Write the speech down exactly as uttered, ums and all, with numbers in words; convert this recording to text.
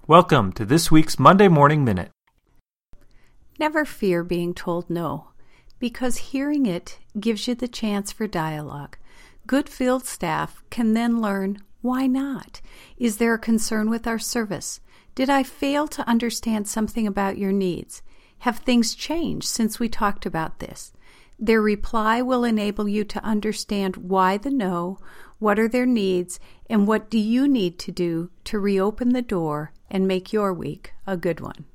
Welcome to this week's Monday Morning Minute. Never fear being told no, because hearing it gives you the chance for dialogue. Good field staff can then learn, why not? Is there a concern with our service? Did I fail to understand something about your needs? Have things changed since we talked about this? Their reply will enable you to understand why the no, what are their needs, and what do you need to do to reopen the door and make your week a good one.